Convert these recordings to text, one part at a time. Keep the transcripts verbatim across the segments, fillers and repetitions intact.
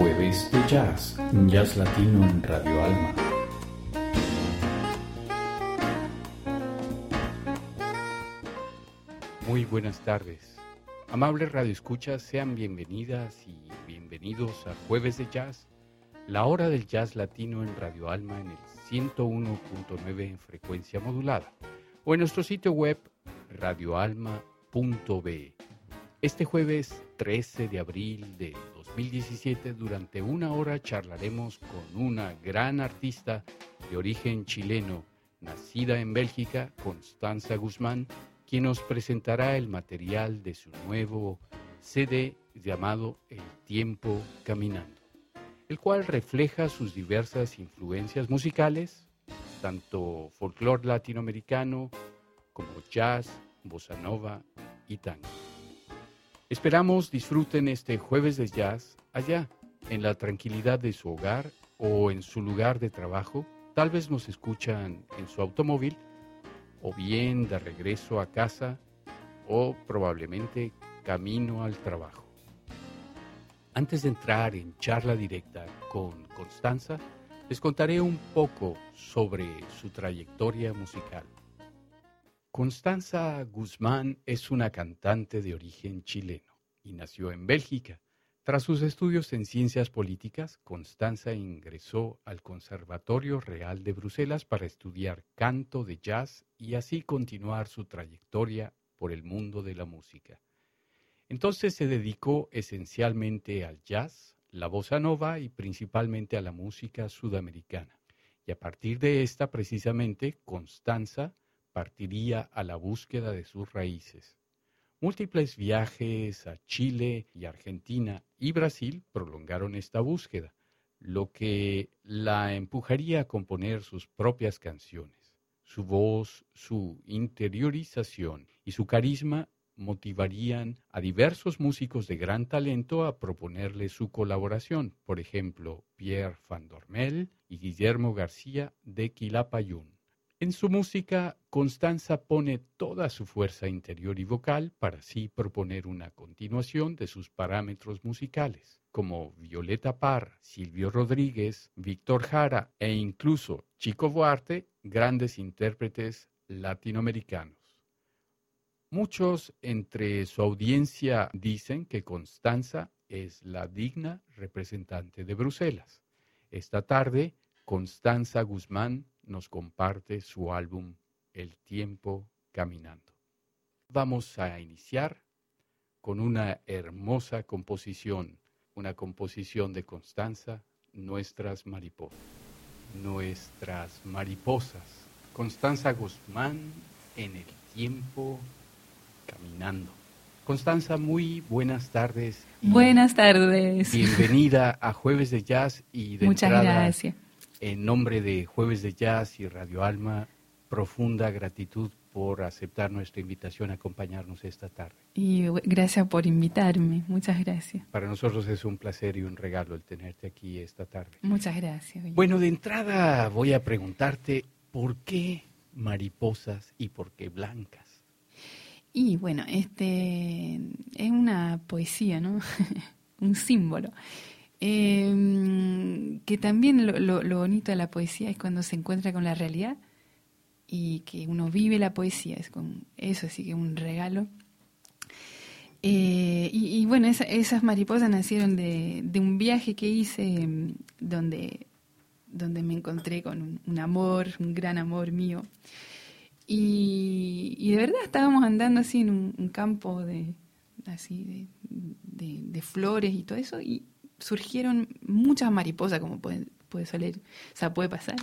Jueves de Jazz, Jazz Latino en Radio Alma. Muy buenas tardes. Amables radioescuchas, sean bienvenidas y bienvenidos a Jueves de Jazz, la hora del jazz latino en Radio Alma en el ciento uno punto nueve en frecuencia modulada o en nuestro sitio web radio alma punto be. Este jueves trece de abril de dos mil diecisiete, durante una hora charlaremos con una gran artista de origen chileno, nacida en Bélgica, Constanza Guzmán, quien nos presentará el material de su nuevo C D llamado El Tiempo Caminando, el cual refleja sus diversas influencias musicales, tanto folclore latinoamericano como jazz, bossa nova y tango. Esperamos disfruten este Jueves de Jazz allá, en la tranquilidad de su hogar o en su lugar de trabajo. Tal vez nos escuchan en su automóvil, o bien de regreso a casa, o probablemente camino al trabajo. Antes de entrar en charla directa con Constanza, les contaré un poco sobre su trayectoria musical. Constanza Guzmán es una cantante de origen chileno y nació en Bélgica. Tras sus estudios en ciencias políticas, Constanza ingresó al Conservatorio Real de Bruselas para estudiar canto de jazz y así continuar su trayectoria por el mundo de la música. Entonces se dedicó esencialmente al jazz, la bossa nova y principalmente a la música sudamericana. Y a partir de esta, precisamente, Constanza partiría a la búsqueda de sus raíces. Múltiples viajes a Chile y Argentina y Brasil prolongaron esta búsqueda, lo que la empujaría a componer sus propias canciones. Su voz, su interiorización y su carisma motivarían a diversos músicos de gran talento a proponerle su colaboración, por ejemplo, Pierre Van Dormel y Guillermo García de Quilapayún. En su música, Constanza pone toda su fuerza interior y vocal para así proponer una continuación de sus parámetros musicales, como Violeta Parra, Silvio Rodríguez, Víctor Jara e incluso Chico Buarque, grandes intérpretes latinoamericanos. Muchos entre su audiencia dicen que Constanza es la digna representante de Bruselas. Esta tarde, Constanza Guzmán nos comparte su álbum El Tiempo Caminando. Vamos a iniciar con una hermosa composición, una composición de Constanza, Nuestras Mariposas. Nuestras Mariposas. Constanza Guzmán en El Tiempo Caminando. Constanza, muy buenas tardes. Buenas tardes. Bienvenida a Jueves de Jazz y de Muchas entrada, gracias. En nombre de Jueves de Jazz y Radio Alma, profunda gratitud por aceptar nuestra invitación a acompañarnos esta tarde. Y gracias por invitarme, muchas gracias. Para nosotros es un placer y un regalo el tenerte aquí esta tarde. Muchas gracias. Bueno, de entrada voy a preguntarte, ¿por qué mariposas y por qué blancas? Y bueno, este es una poesía, ¿no? Un símbolo. Eh, que también lo, lo, lo bonito de la poesía es cuando se encuentra con la realidad y que uno vive la poesía, es con eso, así que un regalo. Eh, y, y bueno, esa, esas mariposas nacieron de, de un viaje que hice donde, donde me encontré con un, un amor, un gran amor mío. Y, y de verdad estábamos andando así en un, un campo de, así de, de, de flores y todo eso, y surgieron muchas mariposas, como puede, puede salir, o sea, puede pasar.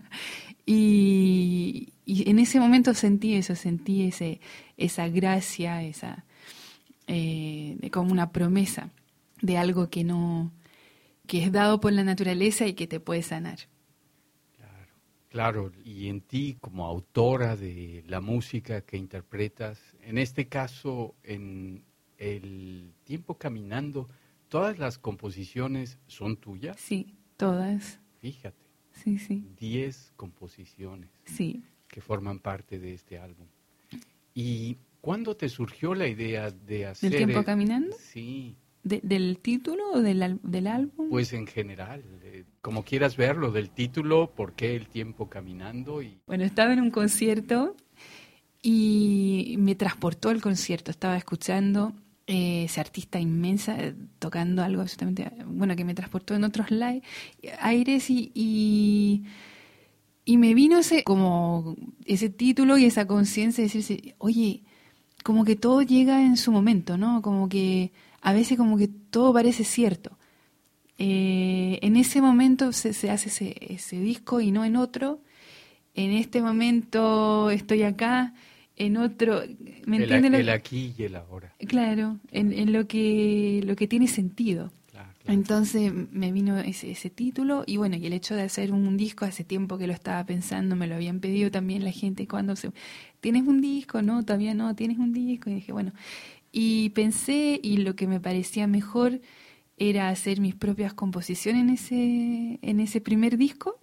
y, y en ese momento sentí eso, sentí ese, esa gracia, esa eh, como una promesa de algo que no, que es dado por la naturaleza y que te puede sanar. Claro, claro. Y en ti, como autora de la música que interpretas, en este caso, en El Tiempo Caminando, ¿todas las composiciones son tuyas? Sí, todas. Fíjate. Sí, sí. Diez composiciones. Sí. Que forman parte de este álbum. ¿Y cuándo te surgió la idea de hacer... ¿Del Tiempo Caminando? Sí, de, del título o del, al- del álbum? Pues en general, eh, como quieras verlo, del título, ¿por qué el tiempo caminando? Y Bueno, estaba en un concierto y me transportó al concierto. Estaba escuchando eh, ese artista inmensa eh, tocando algo absolutamente, bueno, que me transportó en otros li- aires y, y, y me vino ese como ese título y esa conciencia de decirse, oye, como que todo llega en su momento, ¿no? Como que a veces como que todo parece cierto. Eh, en ese momento se, se hace ese, ese disco y no en otro. En este momento estoy acá, en otro, ¿me el, entiendes? el Lo- aquí y el ahora. Claro, en, en lo que lo que tiene sentido. Claro, claro. Entonces me vino ese, ese título y bueno, y el hecho de hacer un disco, hace tiempo que lo estaba pensando, me lo habían pedido también la gente cuando se... ¿Tienes un disco? No, todavía no, ¿tienes un disco? Y dije, bueno, y pensé y lo que me parecía mejor era hacer mis propias composiciones en ese, en ese primer disco.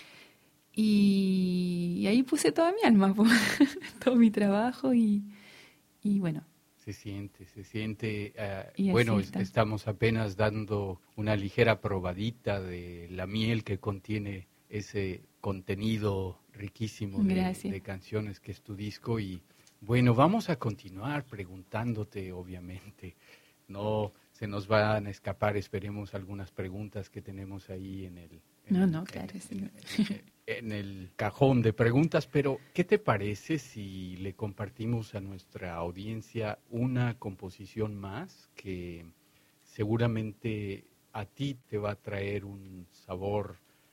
Y, y ahí puse toda mi alma, po, todo mi trabajo y, y bueno, Se siente, se siente. eh, Y así bueno, es- está. estamos apenas dando una ligera probadita de la miel que contiene ese contenido riquísimo de, Gracias. de canciones que es tu disco. Y bueno, vamos a continuar preguntándote, obviamente. No se nos van a escapar, esperemos, algunas preguntas que tenemos ahí en el... en No, el- no, en- claro, sí. en- en- en el cajón de preguntas, pero ¿qué te parece si le compartimos a nuestra audiencia una composición más que seguramente a ti te va a traer un sabor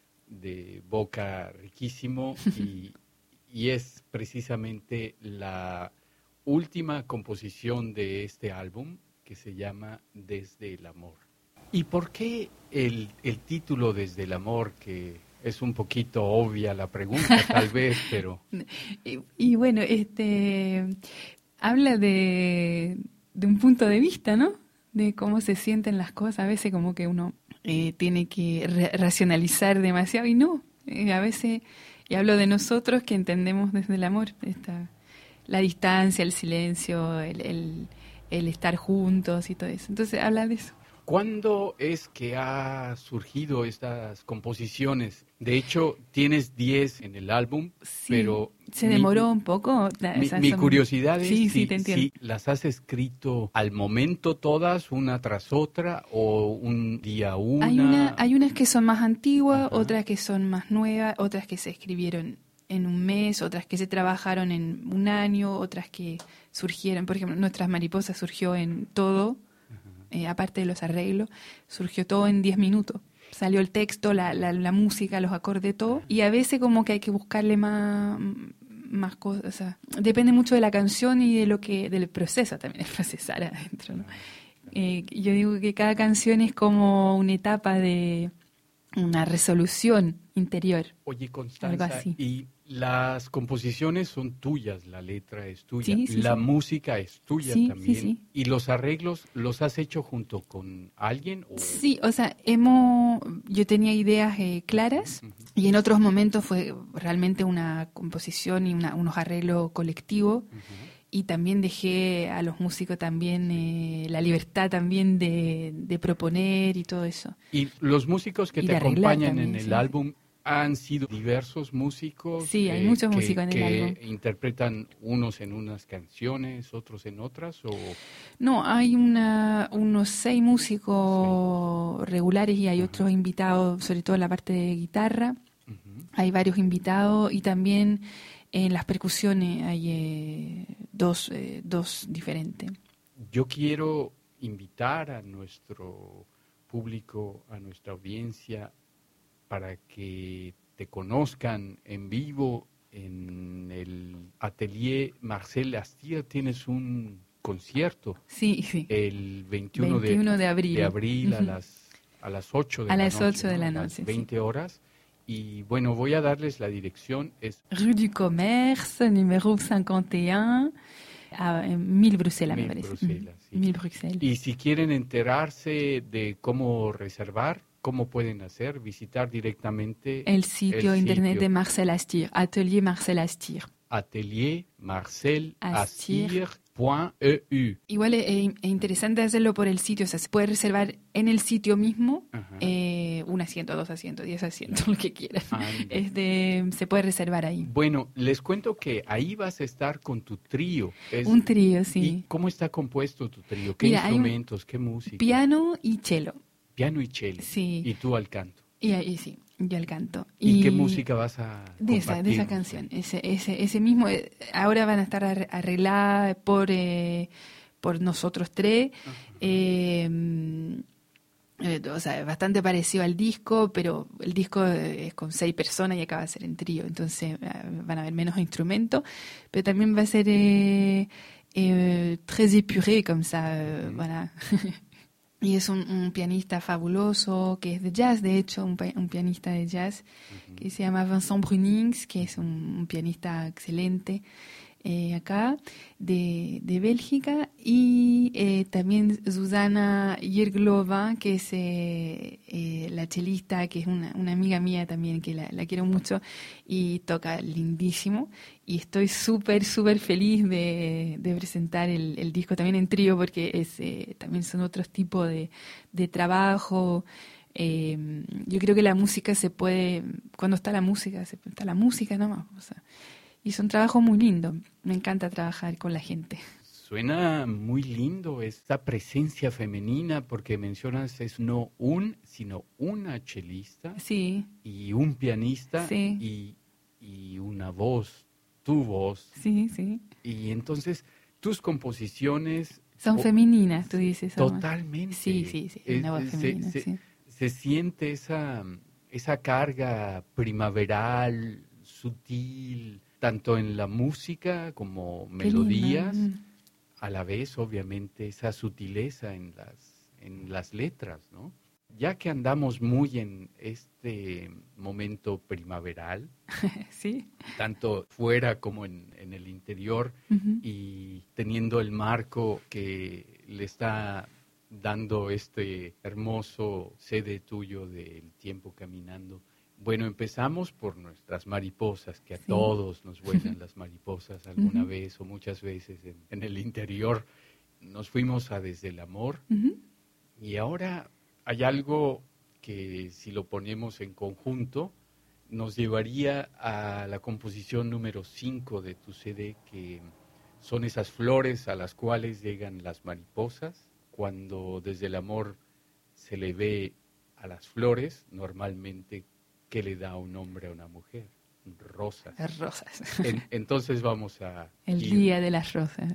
de boca riquísimo y, y es precisamente la última composición de este álbum que se llama Desde el Amor? ¿Y por qué el, el título Desde el Amor, que es un poquito obvia la pregunta tal vez, pero Y, y bueno, este habla de, de un punto de vista, ¿no? De cómo se sienten las cosas. A veces como que uno eh, tiene que ra- racionalizar demasiado y no. Eh, a veces, y hablo de nosotros que entendemos desde el amor, esta, la distancia, el silencio, el, el, el estar juntos y todo eso. Entonces habla de eso. ¿cuándo es que ha surgido estas composiciones? De hecho, tienes diez en el álbum, Sí, pero se mi- demoró un poco. o Mi, sea, mi son- curiosidad es Sí, si, sí, te entiendo. si las has escrito al momento todas, una tras otra, o un día una. Hay, una, hay unas que son más antiguas, Ajá. otras que son más nuevas, otras que se escribieron en un mes, otras que se trabajaron en un año, otras que surgieron, por ejemplo, Nuestras Mariposas surgió en todo, eh, aparte de los arreglos, surgió todo en diez minutos. Salió el texto, la, la, la música, los acordes, todo, y a veces como que hay que buscarle más, más cosas, o sea, depende mucho de la canción y de lo que, del proceso también, de procesar adentro, ¿no? Eh, yo digo que cada canción es como una etapa de una resolución interior. Oye, Algo Constanza, así. y las composiciones son tuyas, la letra es tuya, Sí, sí, la sí. música es tuya Sí, sí, también, sí. y los arreglos los has hecho junto con alguien o Sí, o sea, hemos, yo tenía ideas eh, claras y en otros momentos fue realmente una composición y una, unos arreglos colectivos. Y también dejé a los músicos también eh, la libertad también de, de proponer y todo eso. y los músicos que Y te de arreglar acompañan también, en el sí. álbum han sido diversos músicos. Sí, hay eh, muchos que, músicos en el que álbum. interpretan unos en unas canciones, otros en otras, o No, hay una, unos seis músicos regulares y hay otros invitados, sobre todo en la parte de guitarra. Ujú. Hay varios invitados y también en las percusiones hay eh, dos, eh, dos diferentes. Yo quiero invitar a nuestro público, a nuestra audiencia, para que te conozcan en vivo en el Atelier Marcel Astier. Tienes un concierto Sí, sí. el veintiuno, veintiuno de abril. de abril a Ujú. las a las ocho de A la las noche, ocho de ¿no? la A las noche, sí. veinte horas. Y bueno, voy a darles la dirección. Es Rue du Commerce, número cincuenta y uno, a en mille Bruselas, me Mille parece. Bruselas, Ujú. sí. Mille Bruxelles. Y si quieren enterarse de cómo reservar, ¿cómo pueden hacer? Visitar directamente El sitio el internet sitio de Marcel Astier, Atelier Marcel Astier. Atelier Marcel Astier. Astier .eu. Igual es, es interesante hacerlo por el sitio, o sea, se puede reservar en el sitio mismo eh, un asiento, dos asientos, diez asientos, lo que quieran. Este, se puede reservar ahí. Bueno, les cuento que ahí vas a estar con tu trío. Es, un trío, sí. ¿Y cómo está compuesto tu trío? ¿Qué Mira, instrumentos? ¿Qué música? Piano y cello. Piano y cello. Sí. Y tú al canto. Y ahí sí, yo al canto. ¿Y, ¿Y qué música vas a de esa de esa canción? Ese ese ese mismo. Ahora van a estar arregladas por eh, por nosotros tres. Eh, eh, o sea, bastante parecido al disco, pero el disco es con seis personas y acaba de ser en trío, entonces van a haber menos instrumentos, pero también va a ser eh, eh, très épuré, comme ça, euh, voilà. Y es un, un pianista fabuloso, que es de jazz, de hecho, un, un pianista de jazz, uh-huh. que se llama Vincent Brunings, que es un, un pianista excelente eh, acá, de, de Bélgica, y eh, también Zuzana Yerglova, que es eh, eh, la chelista, que es una, una amiga mía también, que la, la quiero mucho, y toca lindísimo. Y estoy súper, súper feliz de, de presentar el, el disco también en trío, porque es eh, también son otros tipos de, de trabajo. Eh, yo creo que la música se puede, cuando está la música, se, está la música nomás. O sea, y son trabajos muy lindos. Me encanta trabajar con la gente. Suena muy lindo esta presencia femenina, porque mencionas es no un, sino una chelista. Sí. Y un pianista. Sí. Y, y una voz. Tu voz. Sí, sí. Y entonces tus composiciones... Son o, femeninas, tú dices. Totalmente. Sí, sí, sí, una voz se, femenina, se, sí. se siente esa, esa carga primaveral, sutil, tanto en la música como melodías, a la vez, obviamente, esa sutileza en las, en las letras, ¿no? Ya que andamos muy en este momento primaveral, sí, tanto fuera como en, en el interior, uh-huh. y teniendo el marco que le está dando este hermoso sede tuyo del tiempo caminando. Bueno, empezamos por nuestras mariposas, que a sí. todos nos vuelan las mariposas alguna uh-huh. vez o muchas veces en, en el interior. Nos fuimos a Desde el Amor, uh-huh. y ahora... hay algo que, si lo ponemos en conjunto, nos llevaría a la composición número cinco de tu C D, que son esas flores a las cuales llegan las mariposas. Cuando Desde el Amor se le ve a las flores, normalmente, ¿qué le da un hombre a una mujer? Rosas. Rosas. En, entonces vamos a... El ir. Día de las Rosas.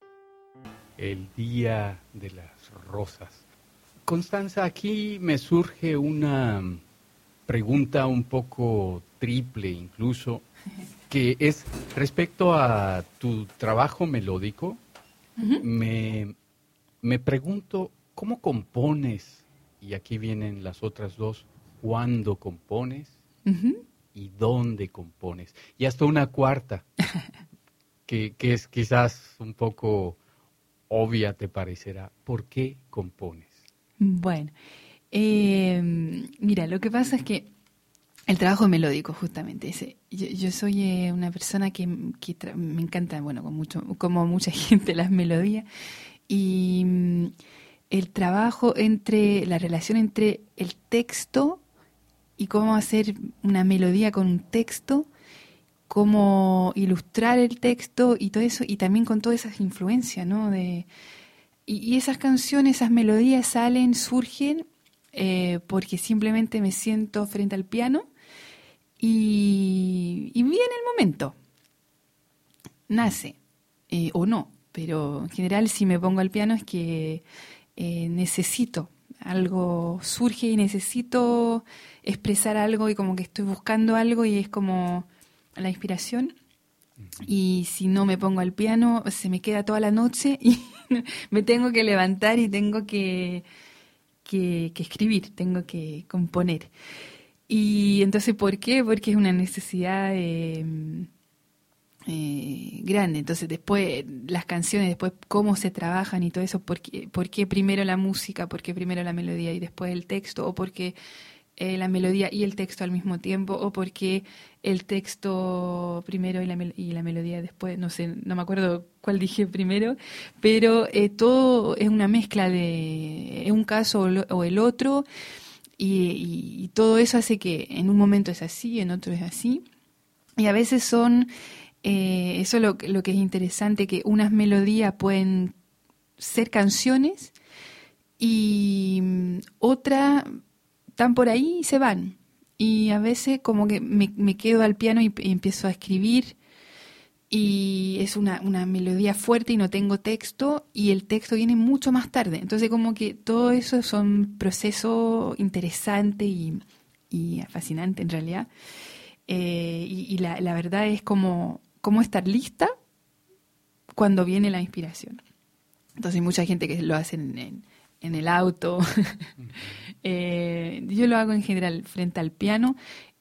El Día de las Rosas. Constanza, aquí me surge una pregunta un poco triple incluso, que es respecto a tu trabajo melódico. Uh-huh. Me, me pregunto, ¿cómo compones? Y aquí vienen las otras dos, ¿cuándo compones? Uh-huh. ¿Y dónde compones? Y hasta una cuarta, que, que es quizás un poco obvia, te parecerá. ¿Por qué compones? Bueno, eh, mira, lo que pasa es que el trabajo melódico, justamente, ese, yo, yo soy eh, una persona que, que tra- me encanta, bueno, con mucho, como mucha gente, las melodías, y mm, el trabajo entre, la relación entre el texto y cómo hacer una melodía con un texto, cómo ilustrar el texto y todo eso, y también con todas esas influencias, ¿no? De... Y, y esas canciones, esas melodías salen, surgen, eh, porque simplemente me siento frente al piano y, y viene el momento. Nace, eh, o no, pero en general si me pongo al piano es que eh, necesito, algo surge y necesito expresar algo y como que estoy buscando algo y es como la inspiración. Y si no me pongo al piano, se me queda toda la noche y me tengo que levantar y tengo que, que, que escribir, tengo que componer. Y entonces, ¿por qué? Porque es una necesidad eh, eh, grande. Entonces, después, las canciones, después cómo se trabajan y todo eso, ¿por qué, por qué primero la música, por qué primero la melodía y después el texto? O porque eh, la melodía y el texto al mismo tiempo, o por qué el texto primero y la, mel- y la melodía después, no sé, no me acuerdo cuál dije primero, pero eh, todo es una mezcla de, es un caso o, lo- o el otro, y, y- y todo eso hace que en un momento es así, en otro es así, y a veces son, eh, eso es lo, que- lo que es interesante, que unas melodías pueden ser canciones y mm, otras están por ahí y se van. Y a veces como que me, me quedo al piano y, y empiezo a escribir y es una, una melodía fuerte y no tengo texto y el texto viene mucho más tarde. Entonces como que todo eso son procesos interesantes y, y fascinantes en realidad. Eh, y y la, la verdad es como, como estar lista cuando viene la inspiración. Entonces hay mucha gente que lo hace en, en, en el auto. Ujú. Eh, yo lo hago en general frente al piano